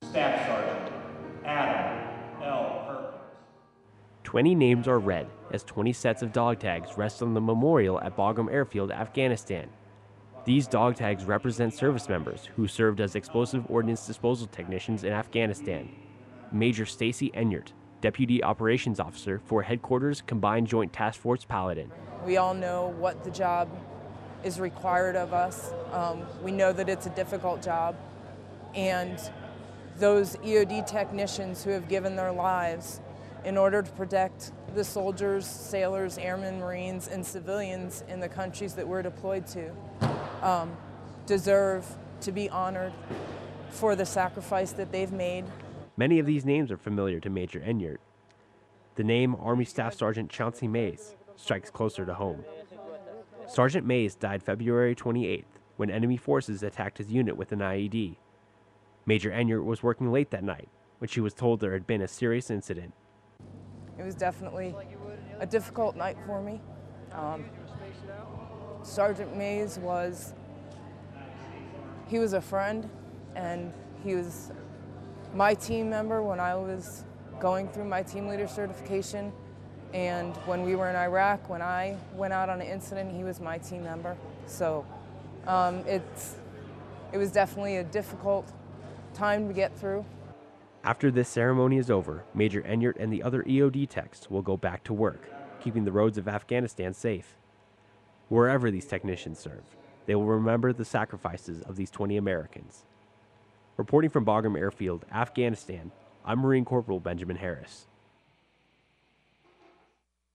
Staff Sergeant Adam L. Perkins. 20 names are read as 20 sets of dog tags rest on the memorial at Bagram Airfield, Afghanistan. These dog tags represent service members who served as explosive ordnance disposal technicians in Afghanistan. Major Stacy Enyart, Deputy Operations Officer for Headquarters Combined Joint Task Force Paladin. We all know what the job is required of us. We know that it's a difficult job, and those EOD technicians who have given their lives in order to protect the soldiers, sailors, airmen, Marines, and civilians in the countries that we're deployed to deserve to be honored for the sacrifice that they've made. Many of these names are familiar to Major Enyart. The name Army Staff Sergeant Chauncey Mays strikes closer to home. Sergeant Mays died February 28th when enemy forces attacked his unit with an IED. Major Enyart was working late that night when she was told there had been a serious incident. It was definitely a difficult night for me. Sergeant Mays was a friend, and he was my team member when I was going through my team leader certification, and when we were in Iraq, when I went out on an incident, he was my team member. So it was definitely a difficult time to get through. After this ceremony is over, Major Enyart and the other EOD techs will go back to work, keeping the roads of Afghanistan safe. Wherever these technicians serve, they will remember the sacrifices of these 20 Americans. Reporting from Bagram Airfield, Afghanistan, I'm Marine Corporal Benjamin Harris.